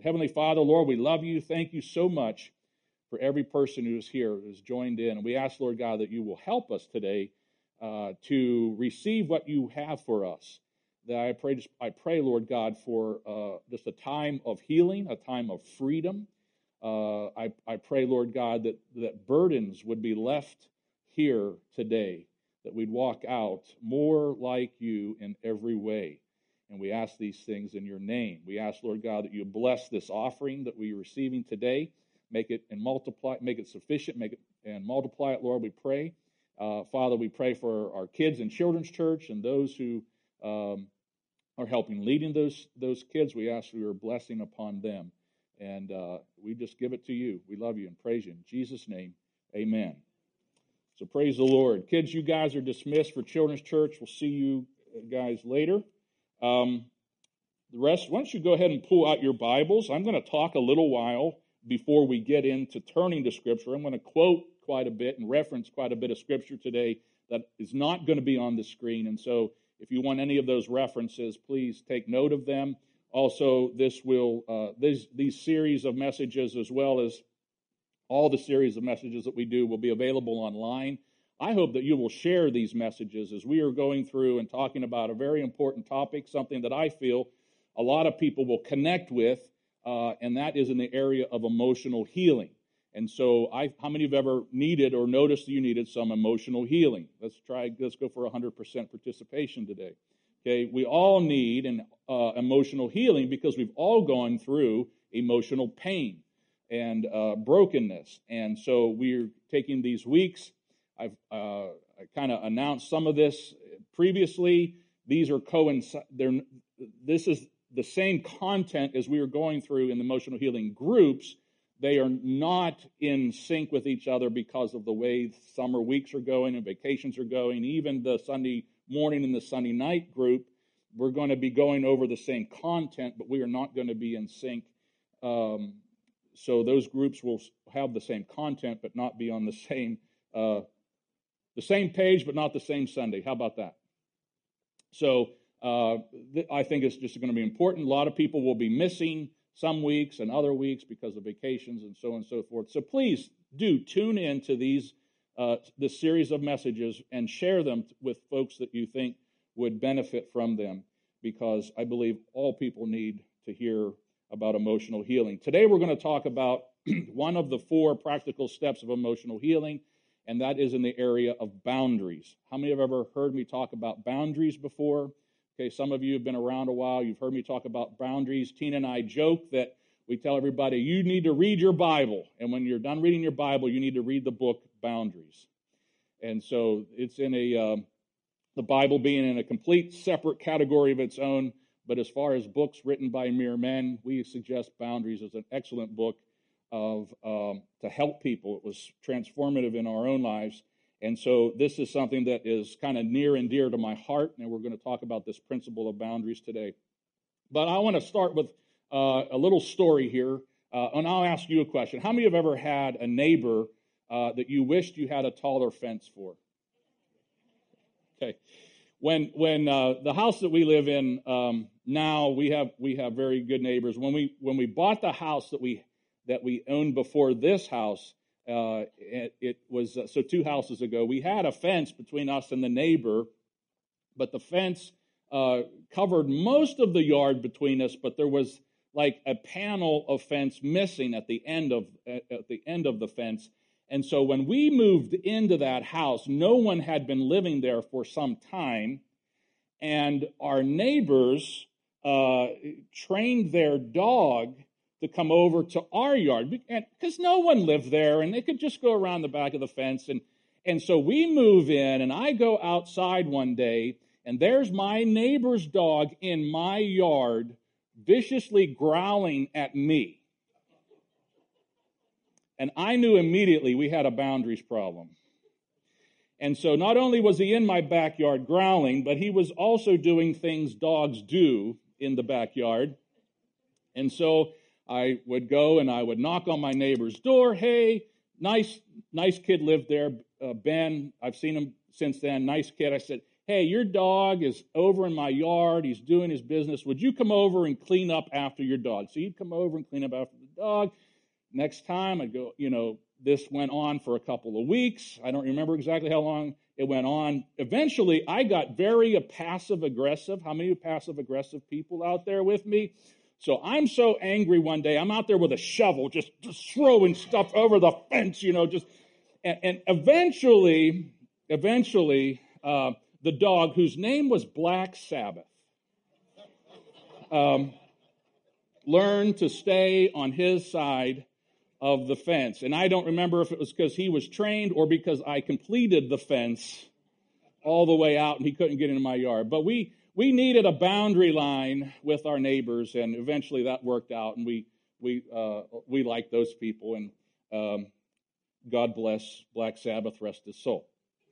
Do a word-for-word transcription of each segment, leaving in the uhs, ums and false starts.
Heavenly Father, Lord, we love you. Thank you so much for every person who is here, who's joined in. And we ask, Lord God, that you will help us today uh, to receive what you have for us. That I pray, I pray, Lord God, for uh, just a time of healing, a time of freedom. Uh, I, I pray, Lord God, that, that burdens would be left here today, that we'd walk out more like you in every way. And we ask these things in your name. We ask, Lord God, that you bless this offering that we are receiving today. Make it and multiply, make it sufficient, make it and multiply it, Lord, we pray. Uh, Father, we pray for our kids in Children's Church and those who um, are helping leading those, those kids. We ask for your blessing upon them. And uh, we just give it to you. We love you and praise you. In Jesus' name, amen. So praise the Lord. Kids, you guys are dismissed for Children's Church. We'll see you guys later. Um, the rest, why don't you go ahead and pull out your Bibles. I'm going to talk a little while before we get into turning to Scripture. I'm going to quote quite a bit and reference quite a bit of Scripture today that is not going to be on the screen. And so if you want any of those references, please take note of them. Also, this will uh, these, these series of messages, as well as all the series of messages that we do, will be available online. I hope that you will share these messages as we are going through and talking about a very important topic, something that I feel a lot of people will connect with, uh, and that is in the area of emotional healing. And so, I, how many have ever needed or noticed that you needed some emotional healing? Let's try. Let's go for one hundred percent participation today. Okay, we all need an uh, emotional healing because we've all gone through emotional pain and uh, brokenness. And so we're taking these weeks. I've uh, I kind of announced some of this previously. These are coincide. This is the same content as we are going through in the emotional healing groups. They are not in sync with each other because of the way summer weeks are going and vacations are going. Even the Sunday morning and the Sunday night group, we're going to be going over the same content, but we are not going to be in sync. Um, so those groups will have the same content, but not be on the same uh, the same page, but not the same Sunday. How about that? So uh, th- I think it's just going to be important. A lot of people will be missing some weeks and other weeks because of vacations and so on and so forth. So please do tune in to these uh, this series of messages and share them with folks that you think would benefit from them, because I believe all people need to hear about emotional healing. Today we're going to talk about one of the four practical steps of emotional healing, and that is in the area of boundaries. How many have ever heard me talk about boundaries before? Okay, some of you have been around a while. You've heard me talk about boundaries. Tina and I joke that we tell everybody, you need to read your Bible. And when you're done reading your Bible, you need to read the book Boundaries. And so it's in a, um, the Bible being in a complete separate category of its own. But as far as books written by mere men, we suggest Boundaries as an excellent book of um, to help people. It was transformative in our own lives. And so this is something that is kind of near and dear to my heart, and we're going to talk about this principle of boundaries today. But I want to start with uh, a little story here, uh, and I'll ask you a question. How many have ever had a neighbor uh, that you wished you had a taller fence for? Okay. When when uh, the house that we live in um, now, we have we have very good neighbors. When we when we bought the house that we that we owned before this house, Uh, it, it was, uh, so two houses ago, we had a fence between us and the neighbor, but the fence uh, covered most of the yard between us, but there was like a panel of fence missing at the end of at the end of the fence. And so when we moved into that house, no one had been living there for some time, and our neighbors uh, trained their dog to come over to our yard, because no one lived there, and they could just go around the back of the fence. And, and so we move in, and I go outside one day, and there's my neighbor's dog in my yard viciously growling at me. And I knew immediately we had a boundaries problem. And so not only was he in my backyard growling, but he was also doing things dogs do in the backyard. And so I would go and I would knock on my neighbor's door. Hey, nice, nice kid lived there, uh, Ben. I've seen him since then. Nice kid. I said, hey, your dog is over in my yard. He's doing his business. Would you come over and clean up after your dog? So you'd come over and clean up after the dog. Next time I'd go, you know, this went on for a couple of weeks. I don't remember exactly how long it went on. Eventually, I got very passive-aggressive. How many passive-aggressive people out there with me? So I'm so angry one day. I'm out there with a shovel, just, just throwing stuff over the fence, you know, just, and, and eventually, eventually, uh, the dog, whose name was Black Sabbath, um, learned to stay on his side of the fence. And I don't remember if it was because he was trained or because I completed the fence all the way out and he couldn't get into my yard. But we we needed a boundary line with our neighbors, and eventually that worked out, and we we uh, we liked those people, and um, God bless Black Sabbath, rest his soul.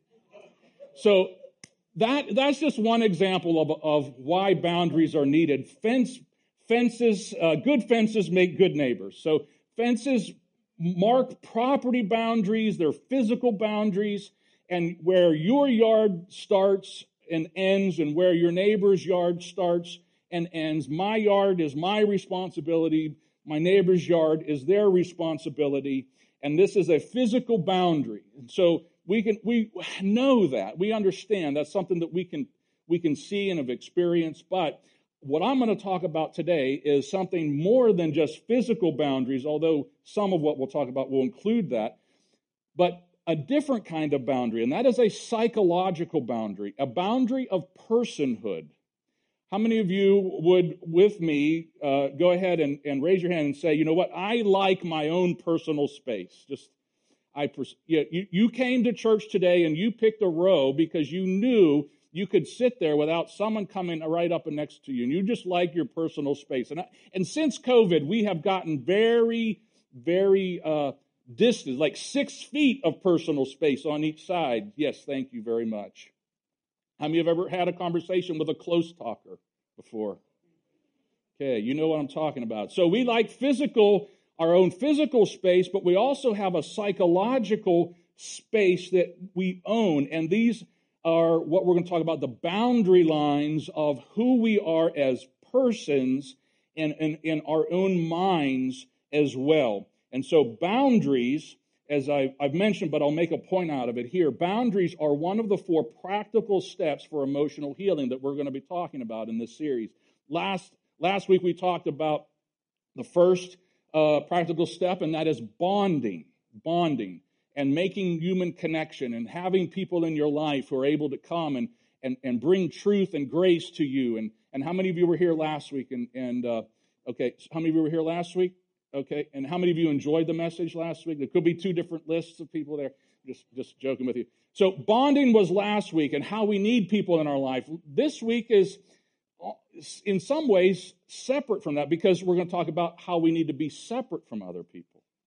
So that that's just one example of of why boundaries are needed. Fence fences, uh, good fences make good neighbors. So fences mark property boundaries, they're physical boundaries, and where your yard starts and ends and where your neighbor's yard starts and ends. My yard is my responsibility. My neighbor's yard is their responsibility. And this is a physical boundary. And so we can we know that. We understand that's something that we can we can see and have experienced. But what I'm going to talk about today is something more than just physical boundaries, although some of what we'll talk about will include that, but a different kind of boundary, and that is a psychological boundary, a boundary of personhood. How many of you would, with me, uh, go ahead and, and raise your hand and say, you know what, I like my own personal space. Just, I, you, you came to church today and you picked a row because you knew you could sit there without someone coming right up and next to you, and you just like your personal space. And, I, and since COVID, we have gotten very, very uh, distant, like six feet of personal space on each side. Yes, thank you very much. How many have ever had a conversation with a close talker before? Okay, you know what I'm talking about. So we like physical, our own physical space, but we also have a psychological space that we own, and these are what we're going to talk about, the boundary lines of who we are as persons and in our own minds as well. And so boundaries, as I, I've mentioned, but I'll make a point out of it here, boundaries are one of the four practical steps for emotional healing that we're going to be talking about in this series. Last, last week we talked about the first uh, practical step, and that is bonding, bonding. And making human connection and having people in your life who are able to come and and, and bring truth and grace to you. And, and how many of you were here last week? And, and uh, okay, how many of you were here last week? Okay, and how many of you enjoyed the message last week? There could be two different lists of people there. Just, just joking with you. So bonding was last week and how we need people in our life. This week is in some ways separate from that because we're going to talk about how we need to be separate from other people.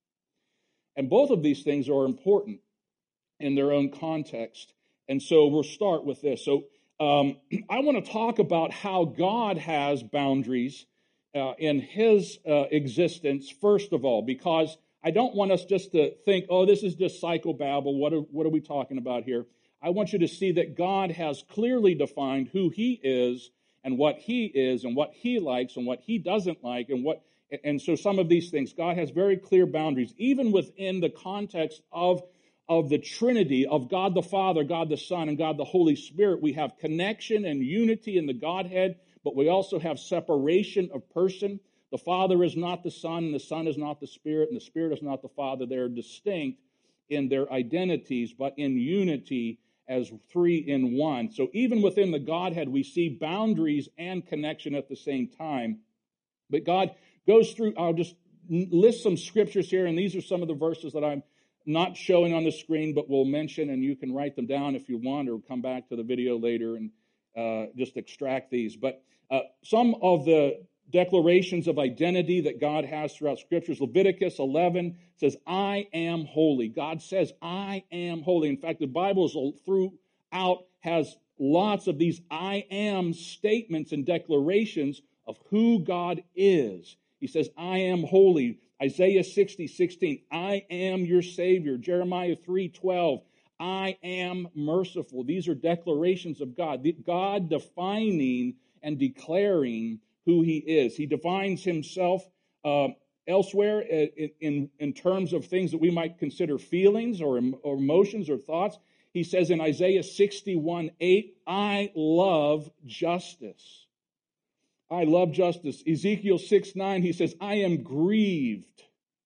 And both of these things are important in their own context. And so we'll start with this. So um, I want to talk about how God has boundaries uh, in his uh, existence, first of all, because I don't want us just to think, oh, this is just psychobabble. What are, what are we talking about here? I want you to see that God has clearly defined who he is and what he is and what he likes and what he doesn't like and what. And so some of these things, God has very clear boundaries, even within the context of, of the Trinity, of God the Father, God the Son, and God the Holy Spirit. We have connection and unity in the Godhead, but we also have separation of person. The Father is not the Son, and the Son is not the Spirit, and the Spirit is not the Father. They're distinct in their identities, but in unity as three in one. So even within the Godhead, we see boundaries and connection at the same time. But God goes through, I'll just list some scriptures here, and these are some of the verses that I'm not showing on the screen, but we'll mention, and you can write them down if you want, or come back to the video later and uh, just extract these. But uh, some of the declarations of identity that God has throughout Scriptures, Leviticus eleven says, I am holy. God says, I am holy. In fact, the Bible throughout has lots of these I am statements and declarations of who God is. He says, I am holy. Isaiah sixty, sixteen, I am your Savior. Jeremiah three, twelve, I am merciful. These are declarations of God. God defining and declaring who he is. He defines himself uh, elsewhere in, in, in terms of things that we might consider feelings or, or emotions or thoughts. He says in Isaiah sixty-one eight, I love justice. I love justice. Ezekiel six nine, he says, I am grieved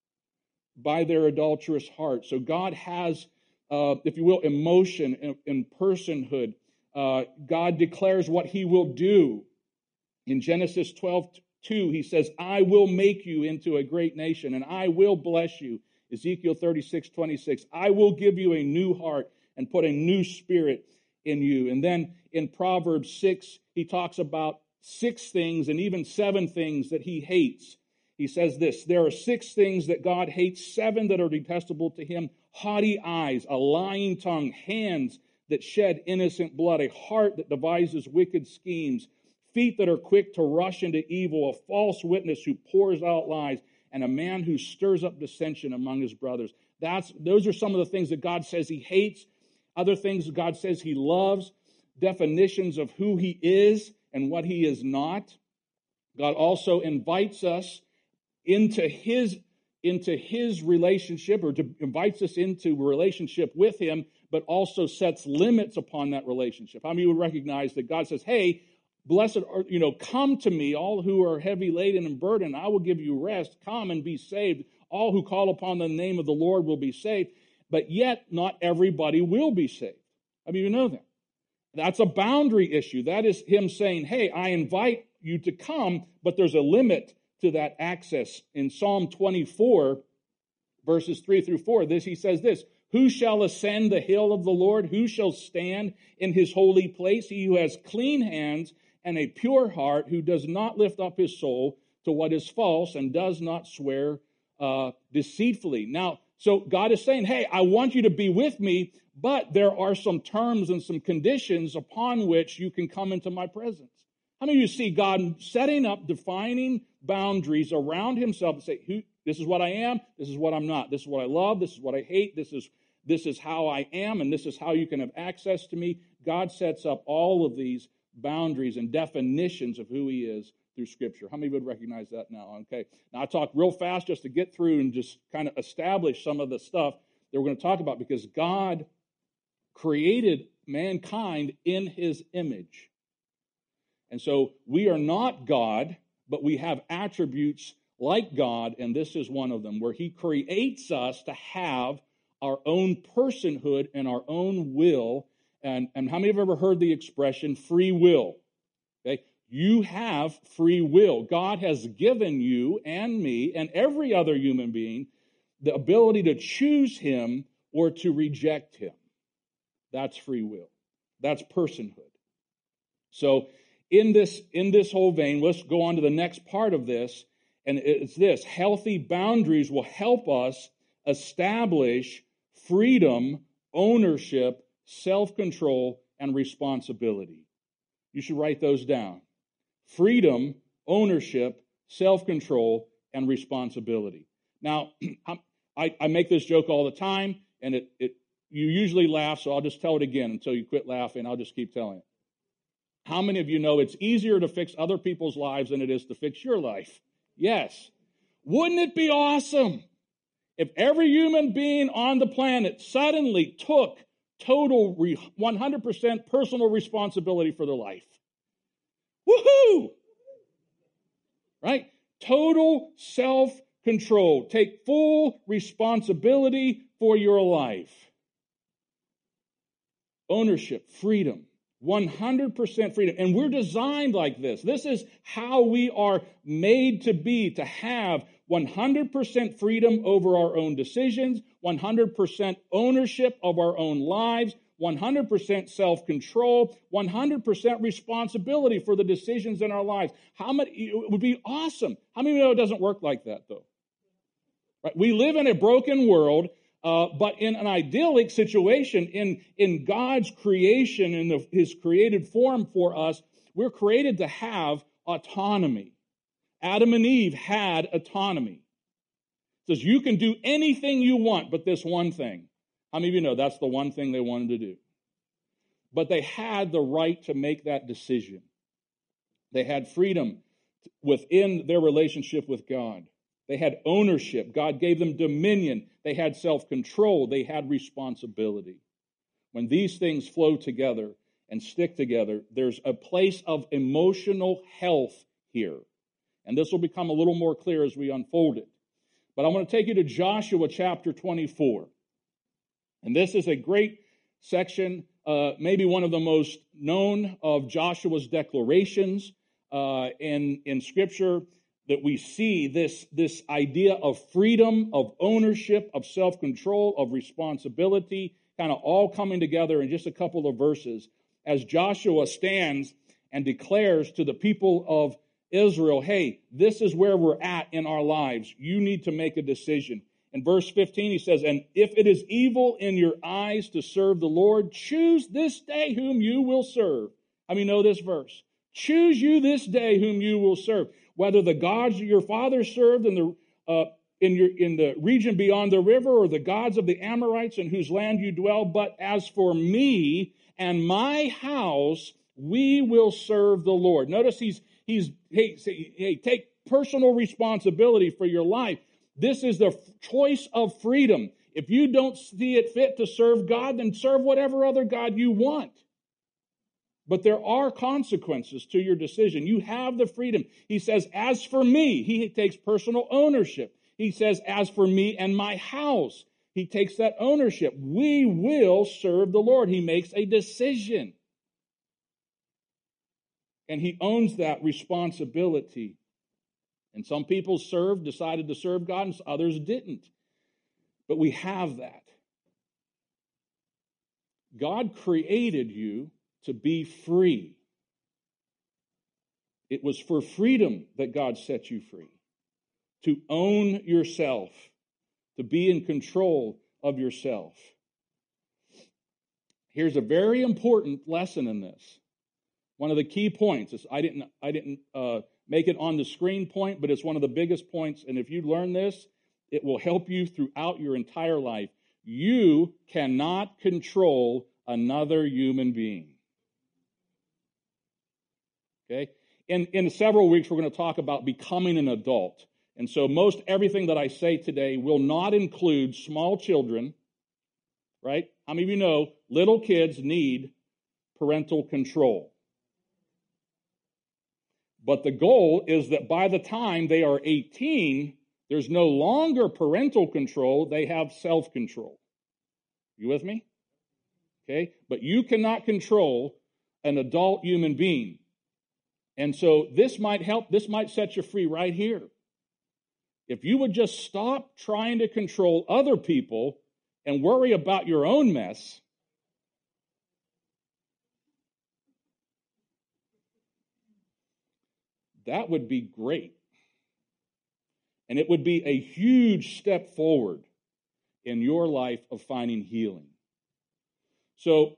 by their adulterous heart. So God has, uh, if you will, emotion and, and personhood. Uh, God declares what he will do. In Genesis twelve two, he says, I will make you into a great nation, and I will bless you. Ezekiel thirty-six twenty-six, I will give you a new heart and put a new spirit in you. And then in Proverbs six, he talks about six things and even seven things that he hates. He says this, there are six things that God hates, seven that are detestable to him: haughty eyes, a lying tongue, hands that shed innocent blood, a heart that devises wicked schemes, feet that are quick to rush into evil, a false witness who pours out lies, and a man who stirs up dissension among his brothers. That's, those are some of the things that God says he hates. Other things God says he loves, definitions of who he is and what he is not. God also invites us into his, into his relationship, or to, invites us into a relationship with him, but also sets limits upon that relationship. How many would recognize that God says, hey, blessed are, you know, come to me, all who are heavy laden and burdened, I will give you rest. Come and be saved. All who call upon the name of the Lord will be saved. But yet, not everybody will be saved. I mean, you know that. That's a boundary issue. That is him saying, hey, I invite you to come, but there's a limit to that access. In Psalm twenty-four, verses three through four, this he says this, who shall ascend the hill of the Lord? Who shall stand in his holy place? He who has clean hands and a pure heart, who does not lift up his soul to what is false and does not swear uh, deceitfully. Now, so God is saying, hey, I want you to be with me, but there are some terms and some conditions upon which you can come into my presence. How many of you see God setting up, defining boundaries around himself to say, who, this is what I am, this is what I'm not, this is what I love, this is what I hate, this is, this is how I am, and this is how you can have access to me. God sets up all of these boundaries and definitions of who he is through Scripture. How many would recognize that now? Okay. Now I talk real fast just to get through and just kind of establish some of the stuff that we're going to talk about, because God created mankind in his image. And so we are not God, but we have attributes like God, and this is one of them, where he creates us to have our own personhood and our own will. And, and how many have ever heard the expression free will? Okay, you have free will. God has given you and me and every other human being the ability to choose him or to reject him. That's free will. That's personhood. So in this, in this whole vein, let's go on to the next part of this, and it's this. Healthy boundaries will help us establish freedom, ownership, self-control, and responsibility. You should write those down. Freedom, ownership, self-control, and responsibility. Now, I, I make this joke all the time, and it, it you usually laugh, so I'll just tell it again until you quit laughing. I'll just keep telling it. How many of you know it's easier to fix other people's lives than it is to fix your life? Yes. Wouldn't it be awesome if every human being on the planet suddenly took total one hundred percent personal responsibility for their life? Woohoo! Right? Total self-control. Take full responsibility for your life. Ownership, freedom. one hundred percent freedom. And we're designed like this. This is how we are made to be, to have one hundred percent freedom over our own decisions, one hundred percent ownership of our own lives, one hundred percent self-control, one hundred percent responsibility for the decisions in our lives. How many, it would be awesome. How many know it doesn't work like that, though? Right? We live in a broken world. Uh, but in an idyllic situation, in, in God's creation, in the, his created form for us, we're created to have autonomy. Adam and Eve had autonomy. It says you can do anything you want but this one thing. How many of you know that's the one thing they wanted to do? But they had the right to make that decision. They had freedom within their relationship with God. They had ownership. God gave them dominion. They had self-control. They had responsibility. When these things flow together and stick together, there's a place of emotional health here. And this will become a little more clear as we unfold it. But I want to take you to Joshua chapter twenty-four. And this is a great section, uh, maybe one of the most known of Joshua's declarations uh, in, in Scripture, that we see this, this idea of freedom, of ownership, of self-control, of responsibility, kind of all coming together in just a couple of verses as Joshua stands and declares to the people of Israel, hey, this is where we're at in our lives. You need to make a decision. In verse fifteen, he says, and if it is evil in your eyes to serve the Lord, choose this day whom you will serve. How many know this verse? Choose you this day whom you will serve. Whether the gods your fathers served in the uh, in your in the region beyond the river, or the gods of the Amorites in whose land you dwell. But as for me and my house, we will serve the Lord. Notice he's he's hey, say, hey take personal responsibility for your life. This is the choice of freedom. If you don't see it fit to serve God, then serve whatever other God you want. But there are consequences to your decision. You have the freedom. He says, as for me, he takes personal ownership. He says, as for me and my house, he takes that ownership. We will serve the Lord. He makes a decision. And he owns that responsibility. And some people served, decided to serve God, and others didn't. But we have that. God created you to be free. It was for freedom that God set you free. To own yourself, to be in control of yourself. Here's a very important lesson in this. One of the key points is I didn't I didn't uh, make it on the screen point, but it's one of the biggest points. And if you learn this, it will help you throughout your entire life. You cannot control another human being. Okay? In, in several weeks, we're going to talk about becoming an adult. And so most everything that I say today will not include small children, right? How many of you know little kids need parental control? But the goal is that by the time they are eighteen, there's no longer parental control, they have self-control. You with me? Okay? But you cannot control an adult human being. And so this might help, this might set you free right here. If you would just stop trying to control other people and worry about your own mess, that would be great. And it would be a huge step forward in your life of finding healing. So,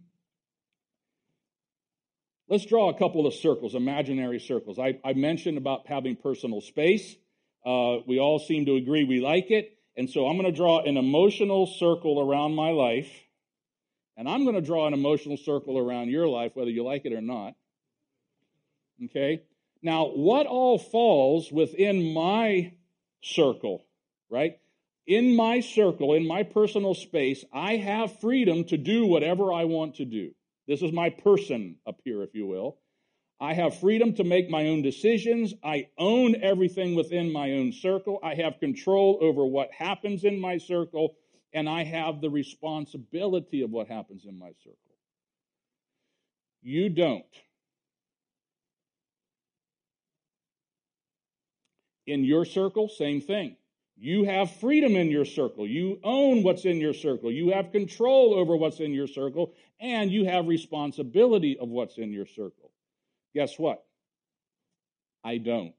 let's draw a couple of circles, imaginary circles. I, I mentioned about having personal space. Uh, we all seem to agree we like it. And so I'm going to draw an emotional circle around my life. And I'm going to draw an emotional circle around your life, whether you like it or not. Okay? Now, what all falls within my circle, right? In my circle, in my personal space, I have freedom to do whatever I want to do. This is my person up here, if you will. I have freedom to make my own decisions. I own everything within my own circle. I have control over what happens in my circle, and I have the responsibility of what happens in my circle. You don't. In your circle, same thing. You have freedom in your circle. You own what's in your circle. You have control over what's in your circle, and you have responsibility of what's in your circle. Guess what? I don't.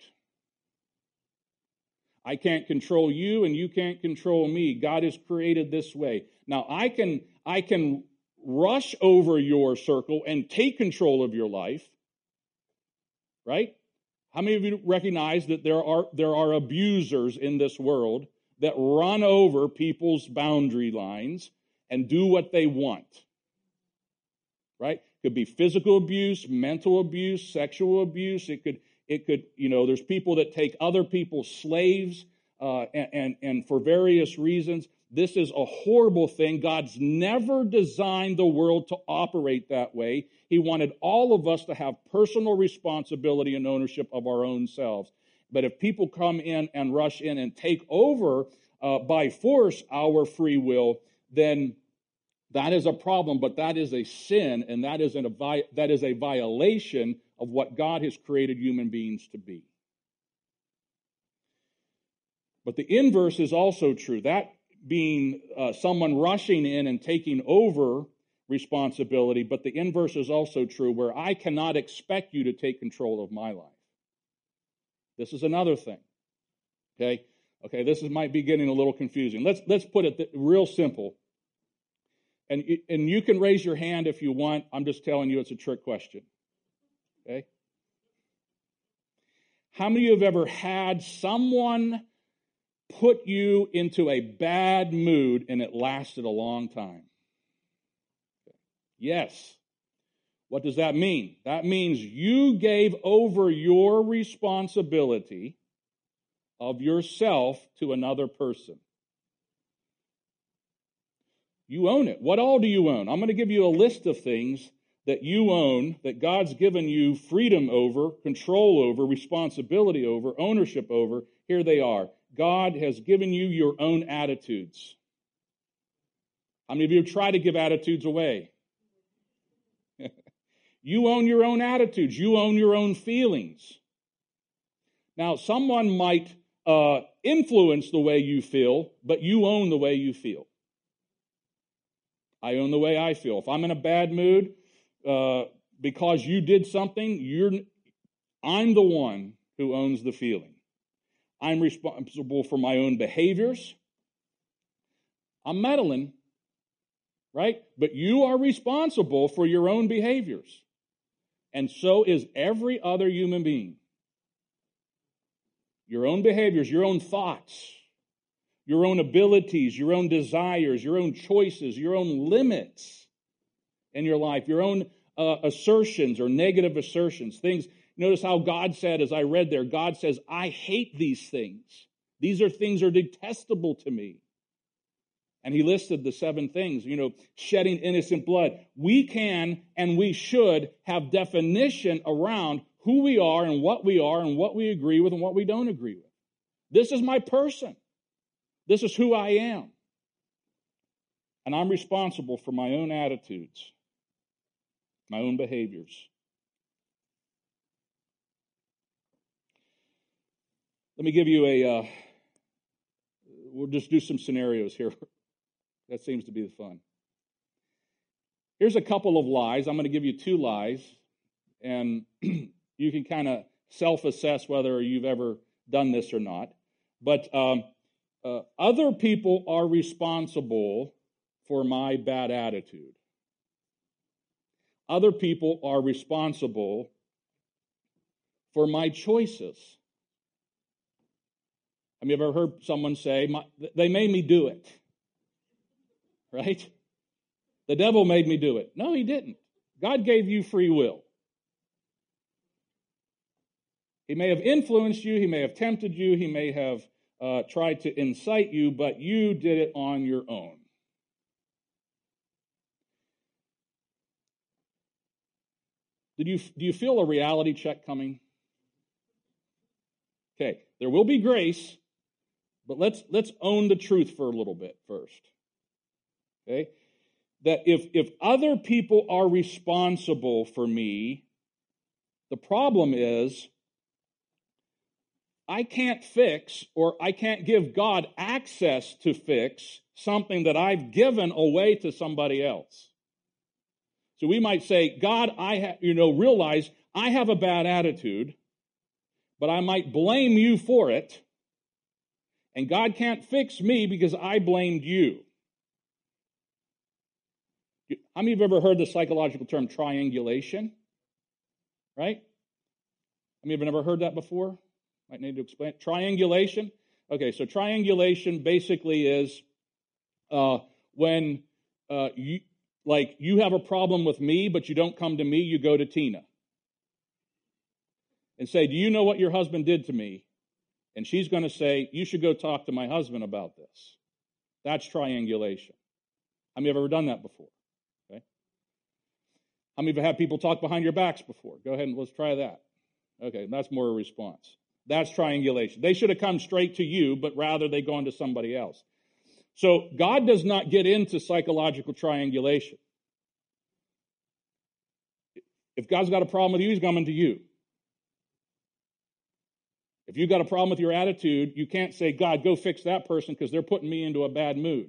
I can't control you, and you can't control me. God is created this way. Now, I can, I can rush over your circle and take control of your life, right? How many of you recognize that there are there are abusers in this world that run over people's boundary lines and do what they want. Right? Could be physical abuse, mental abuse, sexual abuse. It could, it could, you know, there's people that take other people's slaves, uh, and, and, and for various reasons. This is a horrible thing. God's never designed the world to operate that way. He wanted all of us to have personal responsibility and ownership of our own selves. But if people come in and rush in and take over uh, by force our free will, then that is a problem, but that is a sin, and that is, an, a, that is a violation of what God has created human beings to be. But the inverse is also true. That being uh, someone rushing in and taking over responsibility, but the inverse is also true, where I cannot expect you to take control of my life. This is another thing. Okay? Okay, this is, might be getting a little confusing. Let's, let's put it th- real simple. And, and you can raise your hand if you want. I'm just telling you it's a trick question. Okay? How many of you have ever had someone put you into a bad mood and it lasted a long time? Yes. What does that mean? That means you gave over your responsibility of yourself to another person. You own it. What all do you own? I'm going to give you a list of things that you own, that God's given you freedom over, control over, responsibility over, ownership over. Here they are. God has given you your own attitudes. How many of you try to give attitudes away? You own your own attitudes. You own your own feelings. Now, someone might uh, influence the way you feel, but you own the way you feel. I own the way I feel. If I'm in a bad mood uh, because you did something, you're, I'm the one who owns the feeling. I'm responsible for my own behaviors. I'm meddling, right? But you are responsible for your own behaviors. And so is every other human being. Your own behaviors, your own thoughts, your own abilities, your own desires, your own choices, your own limits in your life, your own uh, assertions or negative assertions, things. Notice how God said, as I read there, God says, I hate these things. These are things that are detestable to me. And he listed the seven things, you know, shedding innocent blood. We can and we should have definition around who we are and what we are and what we agree with and what we don't agree with. This is my person. This is who I am. And I'm responsible for my own attitudes, my own behaviors. Let me give you a, uh, we'll just do some scenarios here. That seems to be the fun. Here's a couple of lies. I'm going to give you two lies, and you can kind of self-assess whether you've ever done this or not. But um, uh, other people are responsible for my bad attitude. Other people are responsible for my choices. Have you ever heard someone say, my, they made me do it? Right? The devil made me do it. No, he didn't. God gave you free will. He may have influenced you. He may have tempted you. He may have uh, tried to incite you, but you did it on your own. Did you, do you feel a reality check coming? Okay, there will be grace, but let's, let's own the truth for a little bit first. Okay? That if, if other people are responsible for me, the problem is I can't fix or I can't give God access to fix something that I've given away to somebody else. So we might say, God, I ha- you know, realize I have a bad attitude, but I might blame you for it, and God can't fix me because I blamed you. How many of you have ever heard the psychological term triangulation? Right? How many of you have ever heard that before? Might need to explain. Triangulation. Okay, so triangulation basically is uh, when uh, you, like you have a problem with me, but you don't come to me, you go to Tina and say, do you know what your husband did to me? And she's going to say, you should go talk to my husband about this. That's triangulation. How many have ever done that before? Okay. How many have had people talk behind your backs before? Go ahead and let's try that. Okay, that's more a response. That's triangulation. They should have come straight to you, but rather they gone to somebody else. So God does not get into psychological triangulation. If God's got a problem with you, he's coming to you. If you've got a problem with your attitude, you can't say, God, go fix that person because they're putting me into a bad mood.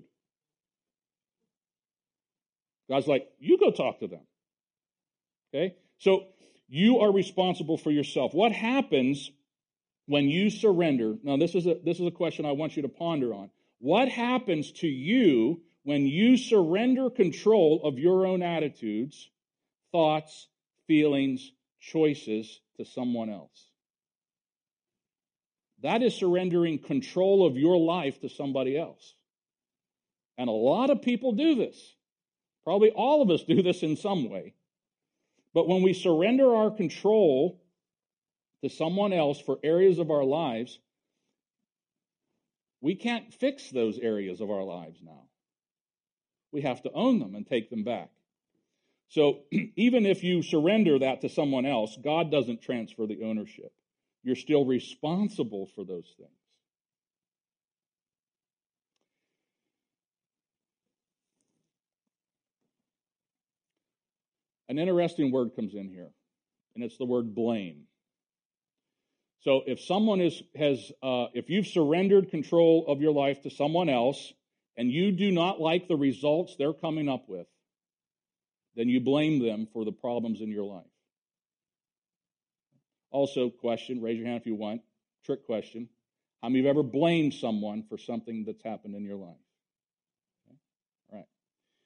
God's like, you go talk to them. Okay? So you are responsible for yourself. What happens when you surrender? Now, this is a, this is a question I want you to ponder on. What happens to you when you surrender control of your own attitudes, thoughts, feelings, choices to someone else? That is surrendering control of your life to somebody else. And a lot of people do this. Probably all of us do this in some way. But when we surrender our control to someone else for areas of our lives, we can't fix those areas of our lives now. We have to own them and take them back. So even if you surrender that to someone else, God doesn't transfer the ownership. You're still responsible for those things. An interesting word comes in here, and it's the word blame. So if someone is has, uh, if you've surrendered control of your life to someone else, and you do not like the results they're coming up with, then you blame them for the problems in your life. Also, question, raise your hand if you want, trick question. How many of you have ever blamed someone for something that's happened in your life? Okay. All right.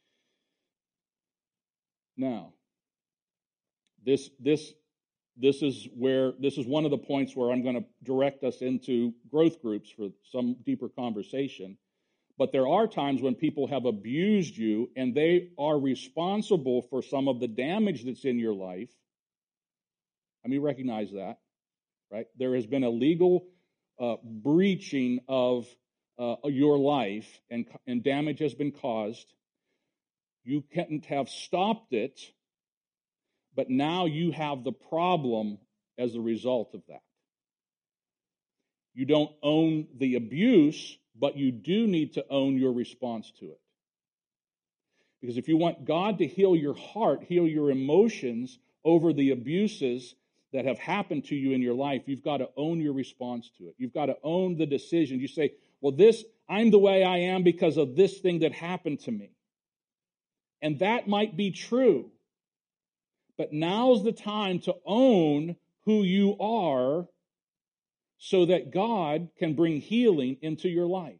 Now, this this this is where this is one of the points where I'm going to direct us into growth groups for some deeper conversation. But there are times when people have abused you and they are responsible for some of the damage that's in your life. I mean, recognize that, right? There has been a legal uh, breaching of uh, your life, and, and damage has been caused. You can't have stopped it, but now you have the problem as a result of that. You don't own the abuse, but you do need to own your response to it. Because if you want God to heal your heart, heal your emotions over the abuses that have happened to you in your life, you've got to own your response to it. You've got to own the decision. You say, well, this, I'm the way I am because of this thing that happened to me. And that might be true. But now's the time to own who you are so that God can bring healing into your life.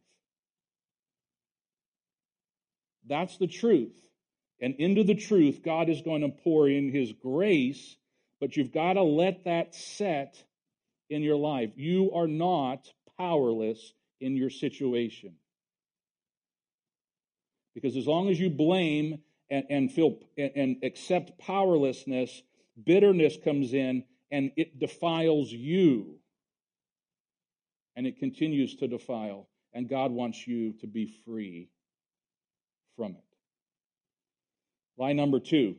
That's the truth. And into the truth, God is going to pour in His grace, but you've got to let that set in your life. You are not powerless in your situation. Because as long as you blame and, and feel and, and accept powerlessness, bitterness comes in and it defiles you. And it continues to defile. And God wants you to be free from it. Lie number two.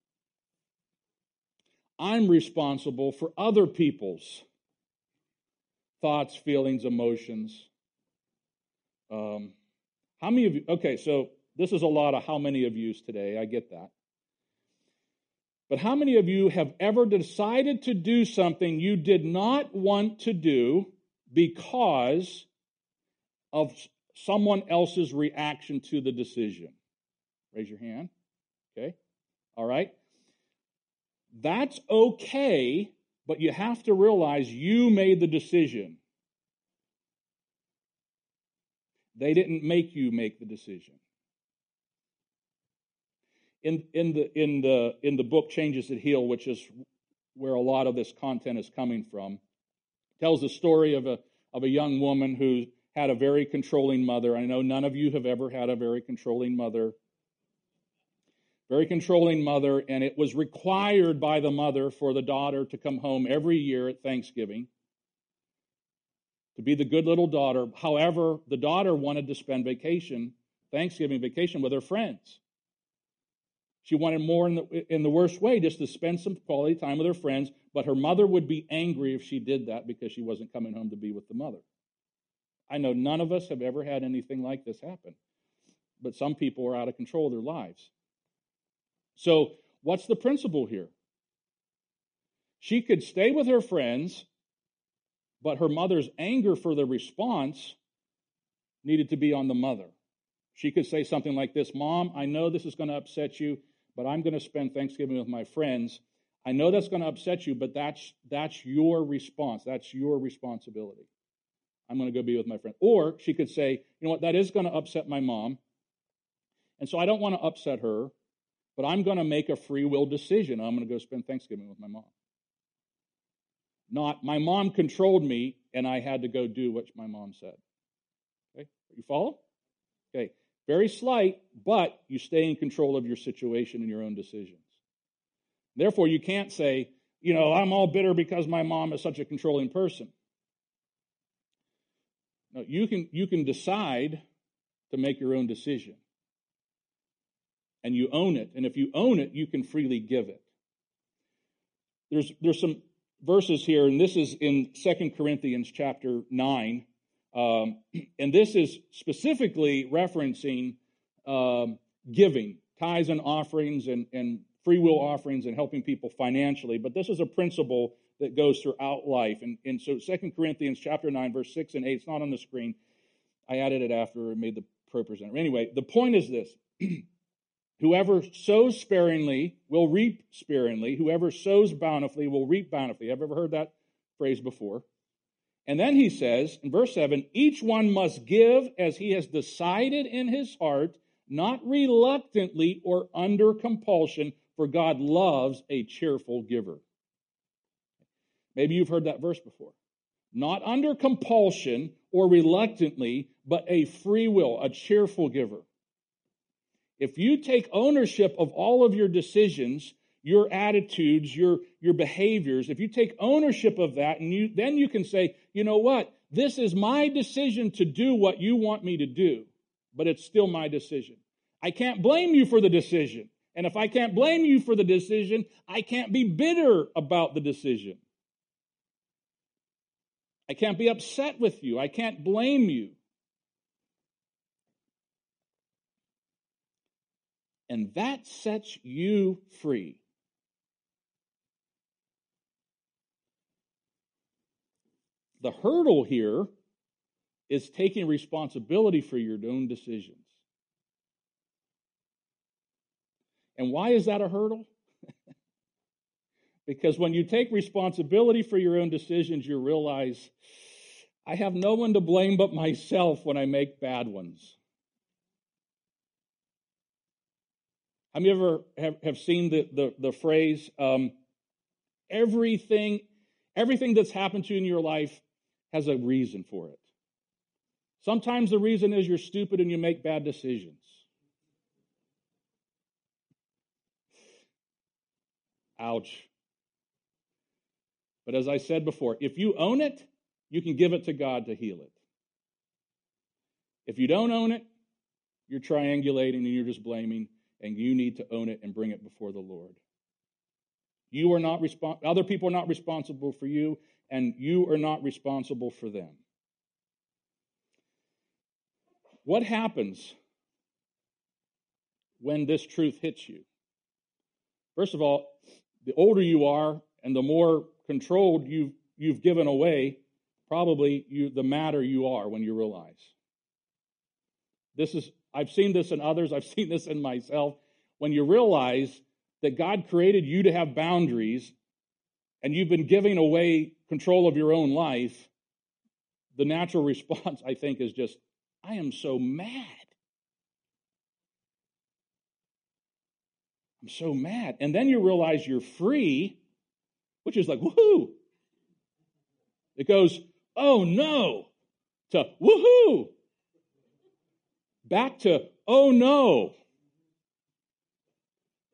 I'm responsible for other people's thoughts, feelings, emotions. Um, how many of you, okay, so this is a lot of how many of yous today, I get that. But how many of you have ever decided to do something you did not want to do because of someone else's reaction to the decision? Raise your hand. Okay. All right. That's okay, but you have to realize you made the decision. They didn't make you make the decision. In, in, the, in, the, in the book Changes That Heal, which is where a lot of this content is coming from, tells the story of a, of a young woman who had a very controlling mother. I know none of you have ever had a very controlling mother. very controlling mother, and it was required by the mother for the daughter to come home every year at Thanksgiving to be the good little daughter. However, the daughter wanted to spend vacation, Thanksgiving vacation, with her friends. She wanted more in the, in the worst way, just to spend some quality time with her friends, but her mother would be angry if she did that because she wasn't coming home to be with the mother. I know none of us have ever had anything like this happen, but some people are out of control of their lives. So what's the principle here? She could stay with her friends, but her mother's anger for the response needed to be on the mother. She could say something like this: Mom, I know this is going to upset you, but I'm going to spend Thanksgiving with my friends. I know that's going to upset you, but that's that's your response. That's your responsibility. I'm going to go be with my friend. Or she could say, you know what, that is going to upset my mom, and so I don't want to upset her, but I'm going to make a free will decision. I'm going to go spend Thanksgiving with my mom. Not, my mom controlled me, and I had to go do what my mom said. Okay, you follow? Okay, very slight, but you stay in control of your situation and your own decisions. Therefore, you can't say, you know, I'm all bitter because my mom is such a controlling person. No, you can, you can decide to make your own decision. And you own it. And if you own it, you can freely give it. There's, there's some verses here, and this is in Second Corinthians chapter nine. Um, and this is specifically referencing um, giving, tithes and offerings and, and free will offerings and helping people financially. But this is a principle that goes throughout life. And, and so Second Corinthians chapter nine, verse six and eight, it's not on the screen. I added it after I made the pro presenter. Anyway, the point is this. Whoever sows sparingly will reap sparingly. Whoever sows bountifully will reap bountifully. Have you ever heard that phrase before? And then he says, in verse seven, each one must give as he has decided in his heart, not reluctantly or under compulsion, for God loves a cheerful giver. Maybe you've heard that verse before. Not under compulsion or reluctantly, but a free will, a cheerful giver. If you take ownership of all of your decisions, your attitudes, your, your behaviors, if you take ownership of that, and you then you can say, you know what? This is my decision to do what you want me to do, but it's still my decision. I can't blame you for the decision. And if I can't blame you for the decision, I can't be bitter about the decision. I can't be upset with you. I can't blame you. And that sets you free. The hurdle here is taking responsibility for your own decisions. And why is that a hurdle? Because when you take responsibility for your own decisions, you realize, I have no one to blame but myself when I make bad ones. Have you ever have, have seen the, the, the phrase, um, everything, everything that's happened to you in your life has a reason for it? Sometimes the reason is you're stupid and you make bad decisions. Ouch. But as I said before, if you own it, you can give it to God to heal it. If you don't own it, you're triangulating and you're just blaming, and you need to own it and bring it before the Lord. You are not respons- other people are not responsible for you, and you are not responsible for them. What happens when this truth hits you? First of all, the older you are and the more controlled you've, you've given away, probably you, the madder you are when you realize. This is, I've seen this in others, I've seen this in myself. When you realize that God created you to have boundaries and you've been giving away control of your own life, the natural response, I think, is just, I am so mad. I'm so mad. And then you realize you're free, which is like, woohoo. It goes, oh no, to woohoo. Back to, oh no.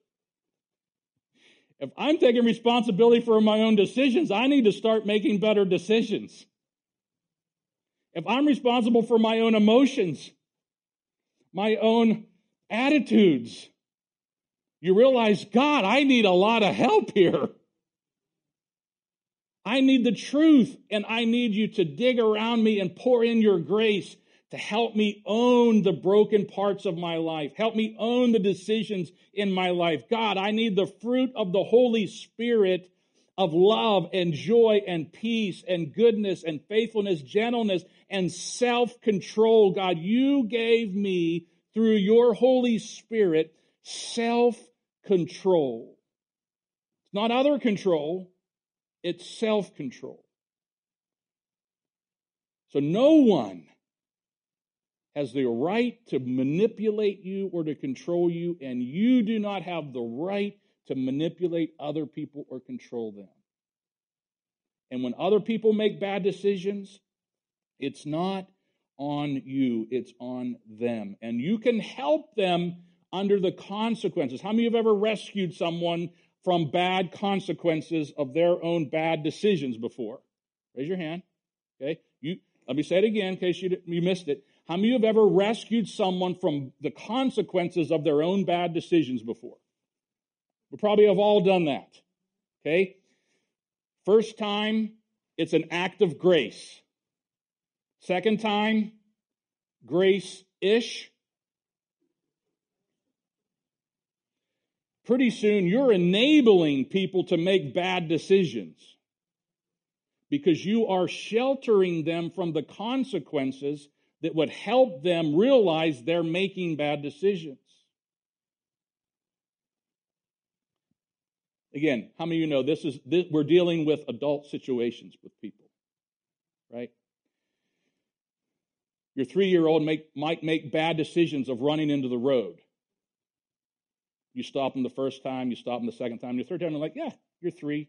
If I'm taking responsibility for my own decisions, I need to start making better decisions. If I'm responsible for my own emotions, my own attitudes, you realize, God, I need a lot of help here. I need the truth, and I need you to dig around me and pour in your grace to help me own the broken parts of my life. Help me own the decisions in my life. God, I need the fruit of the Holy Spirit of love and joy and peace and goodness and faithfulness, gentleness and self-control. God, you gave me, through your Holy Spirit, self-control. It's not other control, it's self-control. So no one has the right to manipulate you or to control you, and you do not have the right to manipulate other people or control them. And when other people make bad decisions, it's not on you, it's on them. And you can help them under the consequences. How many of you have ever rescued someone from bad consequences of their own bad decisions before? Raise your hand. Okay. You, let me say it again in case you, you missed it. How many of you have ever rescued someone from the consequences of their own bad decisions before? We probably have all done that. Okay? First time, it's an act of grace. Second time, grace-ish. Pretty soon, you're enabling people to make bad decisions because you are sheltering them from the consequences that would help them realize they're making bad decisions. Again, how many of you know this is this, we're dealing with adult situations with people, right? Your three-year-old make, might make bad decisions of running into the road. You stop them the first time, you stop them the second time, the third time, they're like, yeah, you're three.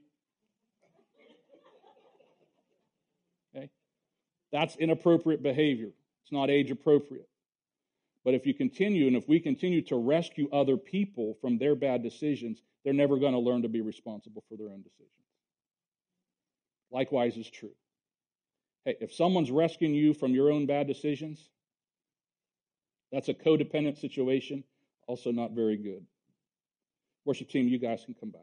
Okay? That's inappropriate behavior. It's not age appropriate. But if you continue, and if we continue to rescue other people from their bad decisions, they're never going to learn to be responsible for their own decisions. Likewise is true. Hey, if someone's rescuing you from your own bad decisions, that's a codependent situation, also not very good. Worship team, you guys can come back.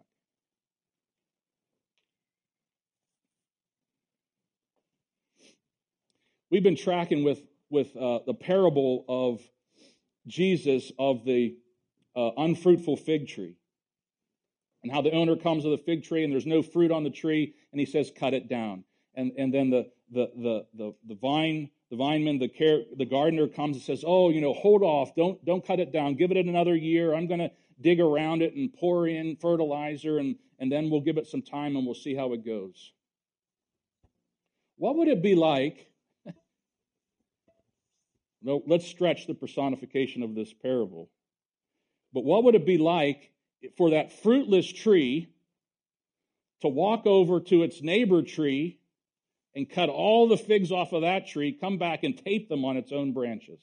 We've been tracking with, with uh, the parable of Jesus of the uh, unfruitful fig tree. And how the owner comes to the fig tree and there's no fruit on the tree, and he says, cut it down. And and then the the the the, the vine, the vineman, the care, the gardener comes and says, oh, you know, hold off, don't don't cut it down, give it another year. I'm gonna dig around it and pour in fertilizer, and, and then we'll give it some time and we'll see how it goes. What would it be like? No, let's stretch the personification of this parable. But what would it be like for that fruitless tree to walk over to its neighbor tree and cut all the figs off of that tree, come back and tape them on its own branches?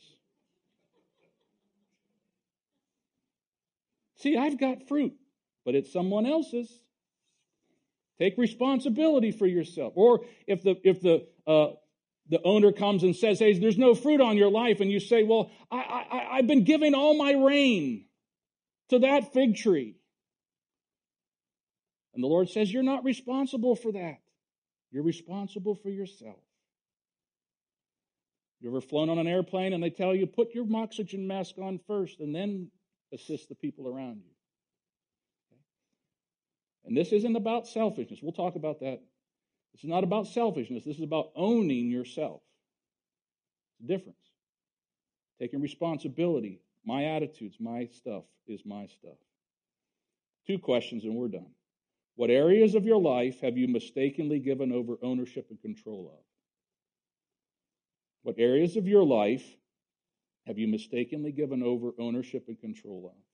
See, I've got fruit, but it's someone else's. Take responsibility for yourself. Or if the if the uh, the owner comes and says, hey, there's no fruit on your life, and you say, well, I, I, I've been giving all my rain to that fig tree. And the Lord says, you're not responsible for that. You're responsible for yourself. You ever flown on an airplane and they tell you, put your oxygen mask on first and then assist the people around you? Okay. And this isn't about selfishness. We'll talk about that. This is not about selfishness. This is about owning yourself. It's a difference. Taking responsibility. My attitudes, my stuff is my stuff. Two questions and we're done. What areas of your life have you mistakenly given over ownership and control of? What areas of your life have you mistakenly given over ownership and control of?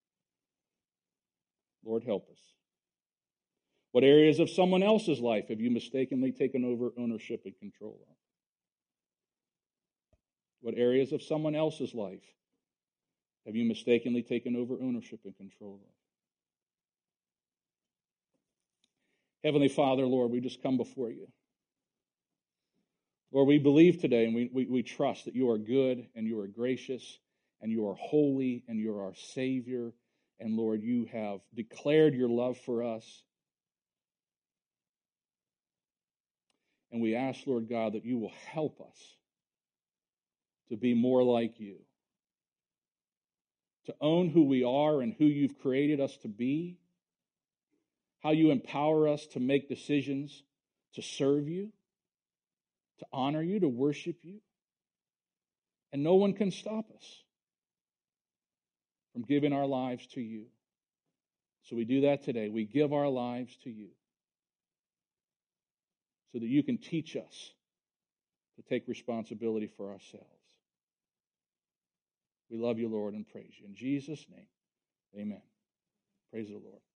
Lord, help us. What areas of someone else's life have you mistakenly taken over ownership and control of? What areas of someone else's life have you mistakenly taken over ownership and control of? Heavenly Father, Lord, we just come before you. Lord, we believe today and we, we, we trust that you are good and you are gracious and you are holy and you are our Savior. And Lord, you have declared your love for us. And we ask, Lord God, that you will help us to be more like you, to own who we are and who you've created us to be, how you empower us to make decisions to serve you, to honor you, to worship you. And no one can stop us from giving our lives to you. So we do that today. We give our lives to you so that you can teach us to take responsibility for ourselves. We love you, Lord, and praise you. In Jesus' name, amen. Praise the Lord.